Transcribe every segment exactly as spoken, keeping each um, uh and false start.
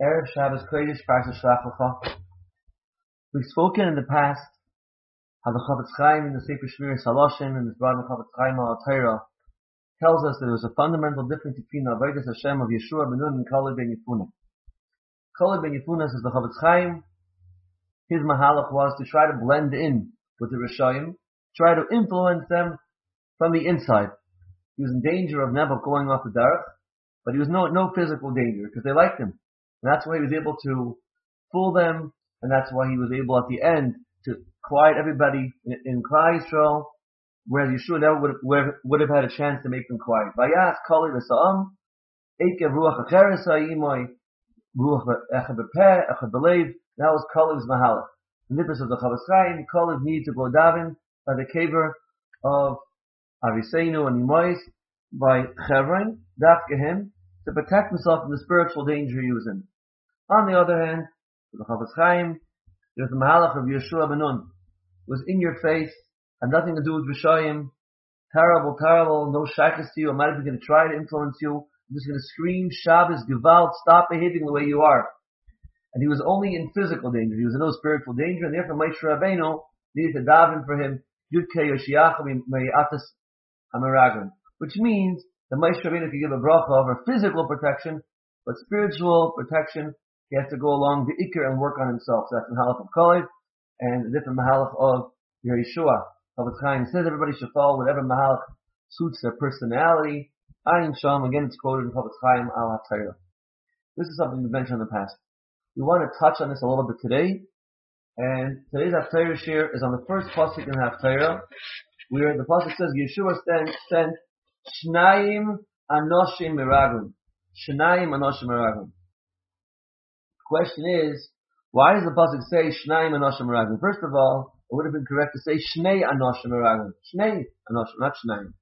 Erev Shabbos Kodesh Parsha Shlach Lecha. We've spoken in the past how the Chofetz Chaim in the Sefer Shmiras Haloshim and his brother Chofetz Chaim al Torah tells us that there was a fundamental difference between the Avodas Hashem of Yeshua ben Nun and Kalev ben Yefunah. Kalev ben Yefunah, says the Chofetz Chaim, his mahalach was to try to blend in with the Rishayim, try to influence them from the inside. He was in danger of never going off the derech, but he was no no physical danger because they liked him. And that's why he was able to fool them, and that's why he was able at the end to quiet everybody in, in Klal Yisrael, whereas Yeshua never would have, would have had a chance to make them quiet. Vayas kali v'sa'am, eikev ruach acheres ha'imoy, ruach echad b'peh, echad b'leiv. That was Kalev's mahalach. The nippers of the Chofetz Chaim, Kalev needed to go daven by the caver of Aviseinu and Imois, by Chevron, Dafkehem, to protect himself from the spiritual danger he was in. On the other hand, for the Chofetz Chaim, there's the mahalach of Yeshua ben Nun. It was in your face, had nothing to do with Rishayim, terrible, terrible, no shaykhs to you, I'm not even going to try to influence you, I'm just going to scream, Shabbos, Gewalt, stop behaving the way you are. And he was only in physical danger, he was in no spiritual danger, and therefore Moshe Rabbeinu needed to daven for him, Yudke Yoshiach Me'atas HaMeraglim, which means that Moshe Rabbeinu could give a bracha over physical protection, but spiritual protection, he has to go along the Iker and work on himself. So that's the mahalach of Kalev, and the different mahalach of Yeshua. Chofetz Chaim says everybody should follow whatever mahalach suits their personality. Ayin Sham, again it's quoted in Chofetz Chaim al HaTorah. This is something we've mentioned in the past. We want to touch on this a little bit today, and today's HaTorah share is on the first pasuk in HaTorah, where the pasuk says Yeshua sent Shnayim Anoshim Meraglim. Shnayim Anoshim Meraglim. The question is, why does the pasuk say Shnayim Anoshim Meraglim? First of all, it would have been correct to say Shnei Anoshim Meraglim. Shnei Anoshim, not Shnayim.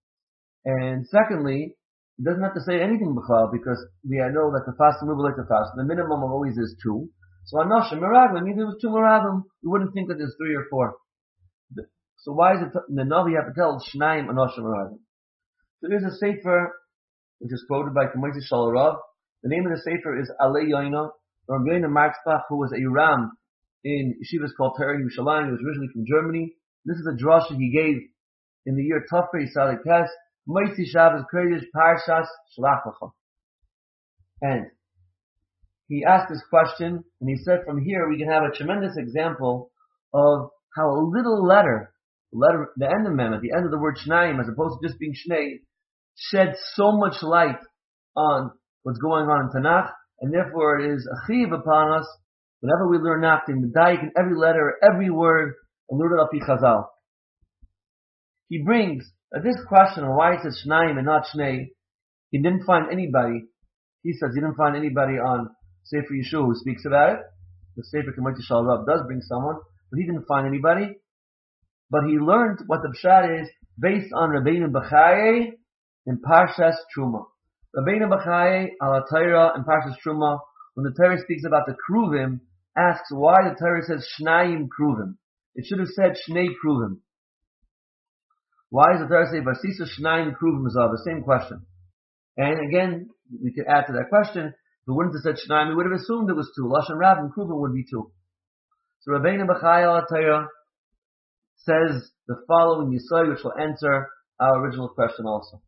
And secondly, it doesn't have to say anything b'chal, because we know that the fast and we like the fast. The minimum of always is two. So Anoshim Meraglim means there was two Meraglim. We wouldn't think that there's three or four. So why is it in the Navi have to tell Shnayim Anoshim Meraglim? So there's a sefer which is quoted by K'moisi Shal Rav. The name of the sefer is Alei Yoina. Rav Yoina Marksbach, who was a Ram in Yeshivas called Torah Yerushalayim, he was originally from Germany. This is a drasha he gave in the year Tafrei Yisrael Tes, Moitzi Shabbos Kodesh Parshas Shlach Lecha. And he asked this question, and he said from here we can have a tremendous example of how a little letter, letter, the end of mem, at the end of the word Shnayim, as opposed to just being Shnei, sheds so much light on what's going on in Tanakh, and therefore it is a chiv upon us, whenever we learn Naftim, the daik in every letter, every word, and learn it al pi Chazal. He brings that this question of why it says Shnayim and not Shnei, he didn't find anybody, he says he didn't find anybody on Sefer Yeshua who speaks about it. The Sefer K'moisi Shal Rav does bring someone, but he didn't find anybody. But he learned what the pshat is based on Rabbeinu Bachai in Parshas Truma. Rabbeinu Bachai al Torah in Parshas Truma, when the Torah speaks about the Kruvim, asks why the Torah says Shnayim Kruvim. It should have said Shnei Kruvim. Why does the Torah say Vasisa Shnayim Kruvim Zav? The same question. And again, we could add to that question, if we wouldn't have said Shnayim, we would have assumed it was two. Lashon Rav and Kruvim would be two. So Rabbeinu Bachai al Torah says the following Yisai, which will answer our original question also.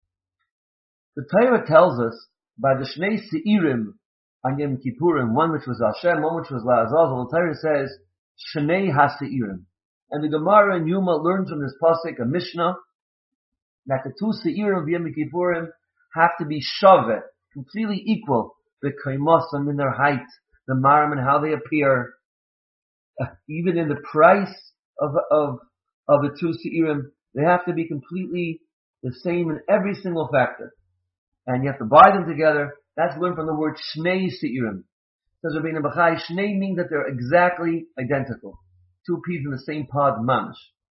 The Torah tells us by the Shnei Seirim on Yom Kippurim, one which was Hashem, one which was La'azazel, the Torah says Shnei HaSeirim. And the Gemara and Yuma learns from this pasuk, a Mishnah, that the two Seirim of Yom Kippurim have to be shavet, completely equal, the Kaimasam in their height, the Maram and how they appear, uh, even in the price of of of the two Seirim, they have to be completely the same in every single factor. And you have to buy them together. That's learned from the word Shnei Seirim. Says Rabbeinu Bachai, Shnei means that they're exactly identical. Two peas in the same pod, mamish.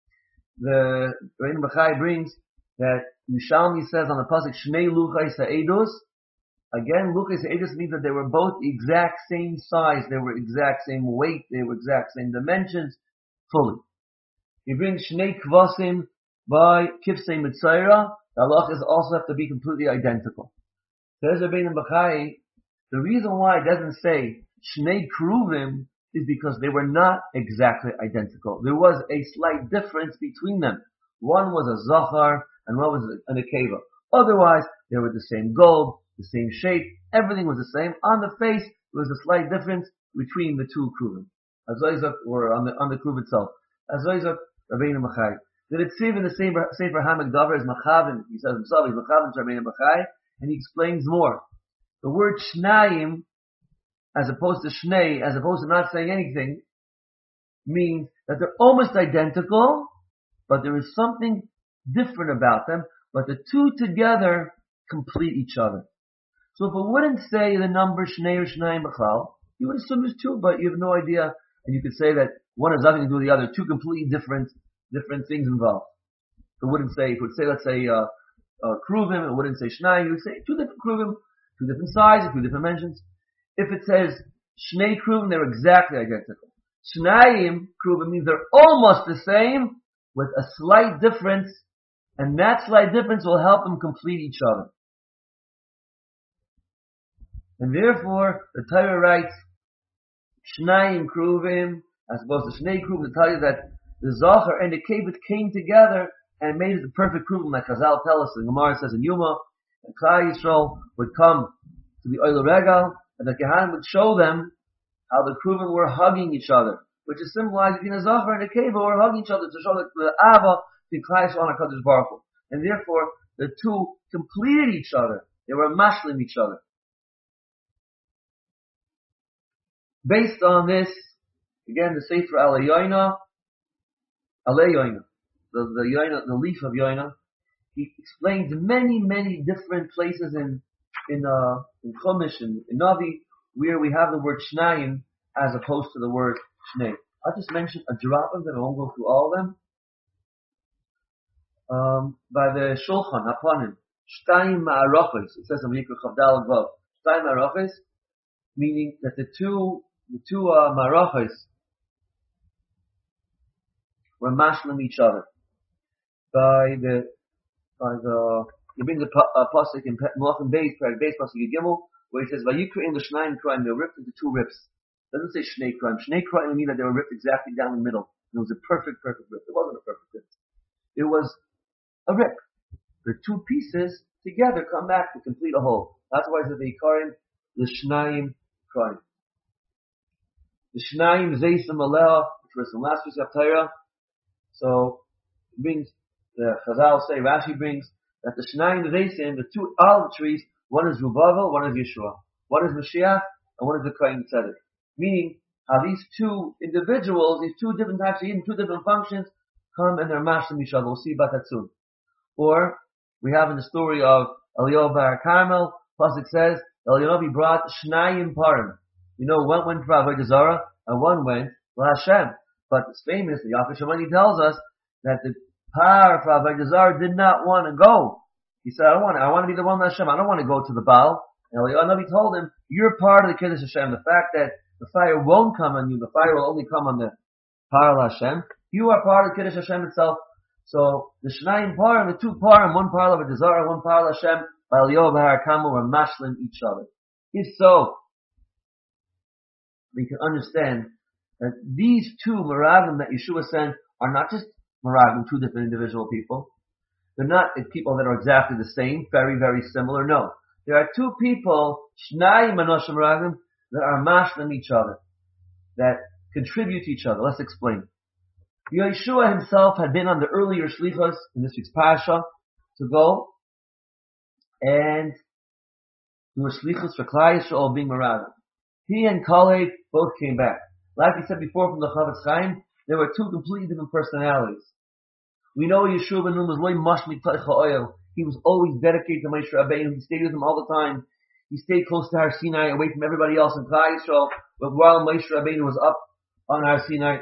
The Rabbeinu Bachai brings that Yushalmi says on the pasuk Shnei Luchai Sa'edus. Again, Luchai Sa'edus means that they were both the exact same size, they were exact same weight, they were exact same dimensions, fully. He brings Shnei Kvasim by Kifsei Mitzayra. The halachas also have to be completely identical. Says Rabbeinu Bachai The reason why it doesn't say Shnei Kruvim is because they were not exactly identical. There was a slight difference between them. One was a Zachar and one was a Nekeva. Otherwise, they were the same gold, the same shape, everything was the same. On the face, there was a slight difference between the two Kruvim. Azoizak, or on the, on the Kruv itself. Azoizak, Rabbeinu Bachai. Did it say in the Sefer, Sefer HaMikdavar is Machavim? He says himself, he's Machavim to Rabbeinu Bachai, and he explains more. The word Shnayim, as opposed to Shnei, as opposed to not saying anything, means that they're almost identical, but there is something different about them, but the two together complete each other. So if it wouldn't say the number Shnei or Shnayim B'chal, you would assume there's two, but you have no idea, and you could say that one has nothing to do with the other, two completely different, different things involved. It wouldn't say, it would say, let's say, uh, uh, Kruvim, it wouldn't say Shnayim, it would say two different Kruvim, two different sizes, two different dimensions. If it says Shnei Kruvim, they're exactly identical. Shnayim Kruvim means they're almost the same, with a slight difference, and that slight difference will help them complete each other. And therefore, the Torah writes, Shnayim Kruvim, as opposed to Shnei Kruvim, to tell you that the Zachar and the Kevet came together and made it the perfect Kruvim, like Chazal tell us, the Gemara says in Yuma, and Klal Yisrael would come to the Oil Regal, and the Kehanim would show them how the Kruvim were hugging each other, which is symbolized between a Zachar and a Kevet were hugging each other to show that the Ava between Klal Yisrael and HaKadosh Baruch Hu. And therefore, the two completed each other. They were mashlim each other. Based on this, again, the Sefer Alei Yoina, Alei Yoina, the, the Yoina, the leaf of Yoina, he explains many, many different places in, in, uh, in Chumash and in Navi, where we have the word Shnayim as opposed to the word Shnei. I'll just mention a drop of them, I won't go through all of them. Um, by the Shulchan, Hapanim, Shtayim Ma'arachos, it says in Vayikra Chavdal Vav, Shtayim Ma'arachos, meaning that the two, the two, uh, Ma'arachos were mashlim each other. By the, by the, you bring the uh, pasuk in Melachim Beis, Perek Beis, pasuk Yigimel, where he says, Vayikra in the Shnayim Kraim, they were ripped into two rips. It doesn't say Shnei Kraim. Shnei Kraim would mean that they were ripped exactly down the middle. And it was a perfect, perfect rip. It wasn't a perfect rip. It was a rip. The two pieces together come back to complete a whole. That's why it's the Ikarim, the Shnayim Kraim. The Shnayim Zeisim Aleha, which was from last week's Haftarah. So, it brings, the Chazal say, Rashi brings, that the Shnayim Zeisim, the two olive trees, one is Rubavel, one is Yeshua. One is Mashiach, and one is the Kohen Tzedek. Meaning, how these two individuals, these two different types of Yidden, two different functions, come and they're mashlim each other. We'll see about that soon. Or, we have in the story of Eliyahu Bar Carmel, Pasuk says, Eliyahu brought Shnayim Parim. You know, one went for Avodah Zarah, and one went for Hashem. But it's famous, the Yafet Shemani tells us, that the Par for Avodah Zarah did not want to go. He said, I don't want to, I want to be the one with Hashem, I don't want to go to the Baal. And Eliyahu told him, you're part of the Kiddush Hashem. The fact that the fire won't come on you, the fire will only come on the Par Hashem. You are part of Kiddush Hashem itself. So the Shnayim Parim, the two Parim, one Par of Desire, one Par Hashem, by Eliyahu Bahar Kamal were mashlim each other. If so, we can understand that these two Meragim that Yeshua sent are not just Meragim, two different individual people. They're not people that are exactly the same, very, very similar. No. There are two people, Shnayim Anoshim Meragim, that are mashlim each other, that contribute to each other. Let's explain. Yeshua himself had been on the earlier shlichus in this week's parasha to go and do a shlichus for Klal Yisrael being Meragim. He and Kalev both came back. Like we said before from the Chavetz Chaim, there were two completely different personalities. We know Yeshua ben Nun was loy mashmik teicha oil. He was always dedicated to Moshe Rabbeinu. He stayed with him all the time. He stayed close to Har Sinai, away from everybody else in Klal Yisrael. But while Moshe Rabbeinu was up on Har Sinai,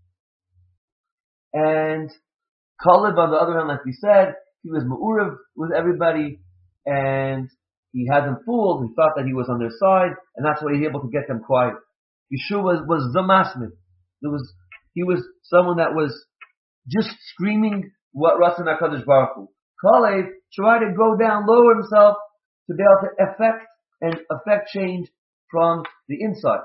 and Kalev, on the other hand, like we said, he was ma'urav with everybody, and he had them fooled. He thought that he was on their side, and that's why he was able to get them quiet. Yeshua was, was the masmid. There was, he was someone that was just screaming what Ratzon HaKadosh Baruch Hu. Kalev tried to go down, lower himself, to be able to affect and affect change from the inside.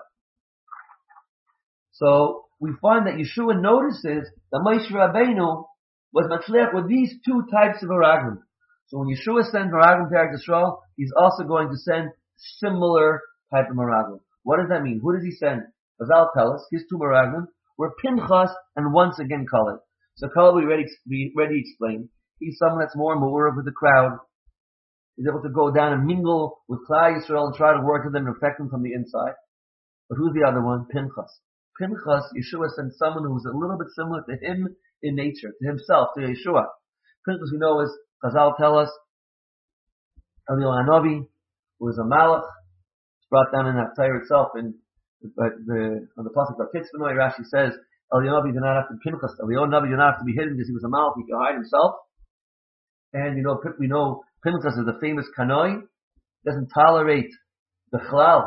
So we find that Yeshua notices that Moshe Rabbeinu was matchliach with these two types of Meraglim. So when Yeshua sends Meraglim to Eretz Yisrael, he's also going to send similar type of Meraglim. What does that mean? Who does he send? Chazal tell us his two Meraglim were Pinchas and once again Kaleb. So Kaleb we already we already explained. He's someone that's more ma'urav with the crowd. He's able to go down and mingle with Klal Yisrael and try to work with them and affect them from the inside. But who's the other one? Pinchas. Pinchas, Yeshua sent someone who was a little bit similar to him in nature, to himself, to Yeshua. Pinchas, we know, is Chazal tell us Eliyahu Hanavi, who was a malach. It's brought down in that Torah itself. In the, the on the pasuk of Kitzvah, Rashi says Eliyahu Hanavi did not have to Pinchas. Eliyahu Hanavi did not have to be hidden because he was a malach. He could hide himself. And you know, we know Pinchas is the famous kanoi. Doesn't tolerate the chalal,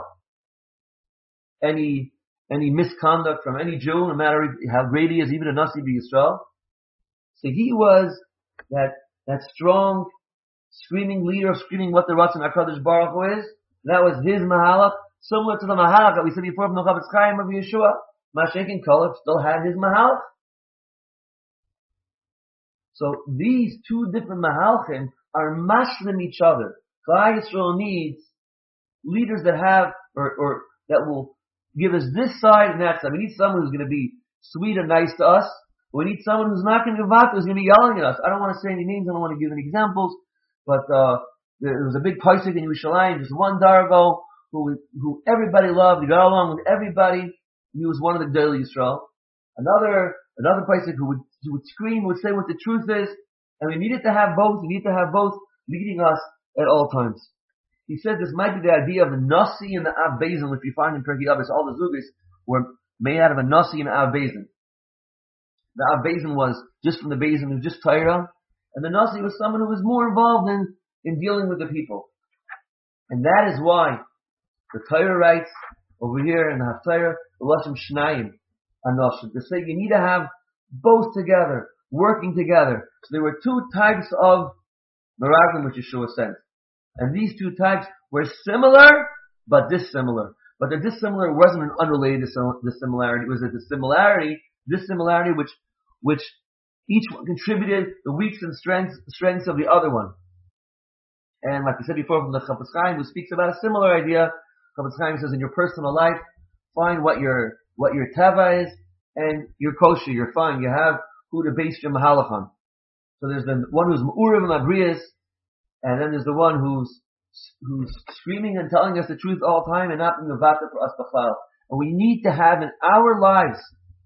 any any misconduct from any Jew, no matter how great he is, even a Nasi B'Yisrael. So he was that that strong, screaming leader, screaming what the Ratzon HaKadosh Baruch Hu is. That was his mahalach, similar to the mahalach that we said before from the Chavetz Chaim of Yeshua. Mashiach and Kaleb still had his mahalach. So these two different mahalchim are mashlim each other. Klal Yisrael needs leaders that have, or, or that will give us this side and that side. We need someone who's going to be sweet and nice to us. We need someone who's not going to be vata, who's going to be yelling at us. I don't want to say any names, I don't want to give any examples, but uh, there was a big pasuk in Yerushalayim, just one dargo, who who everybody loved, he got along with everybody, he was one of the Gedolei Yisrael. Another another pasuk who would, who would scream, would say what the truth is, and we needed to have both, we need to have both leading us at all times. He said this might be the idea of the Nasi and the Av Bezin, which we find in Pirkei Avos. All the Zugis were made out of a Nasi and an Av Bezin. The Av Bezin was just from the Bezin, it was just Torah, and the Nasi was someone who was more involved in, in dealing with the people. And that is why the Torah writes over here in the Haftarah, L'Lashem Shnayim Anoshim, to say you need to have both together, working together. So there were two types of Meraglim which Yeshua sent. And these two types were similar, but dissimilar. But the dissimilar wasn't an unrelated dissimilarity. It was a dissimilarity, dissimilarity which, which each one contributed the weaks and strengths, strengths of the other one. And like we said before from the Chavetz Chaim, who speaks about a similar idea, Chavetz Chaim says in your personal life, find what your, what your teva is, and you're kosher, you're fine. You have who to base your mahalach on. So there's the one who's Ma'uriv and Abrias, and then there's the one who's who's screaming and telling us the truth all the time and not being a vata for us b'chlal. And we need to have in our lives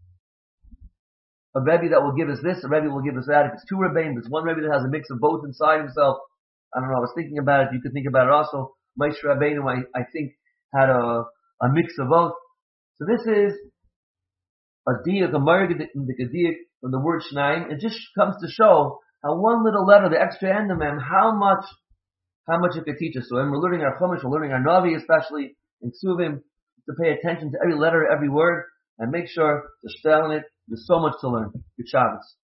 a Rebbe that will give us this, a Rebbe will give us that. If it's two Rebbeim, if it's one Rebbe that has a mix of both inside himself. I don't know, I was thinking about it, you could think about it also. Moshe Rabbeinu, I, I think, had a, a mix of both. So this is a diak, a marg, the diak from the word Shnayim. It just comes to show how one little letter, the extra end of them, how much, how much it could teach us. So when we're learning our Chumash, we're learning our Navi, especially in Ksuvim, to pay attention to every letter, every word, and make sure to stay on it. There's so much to learn. Good Shabbos.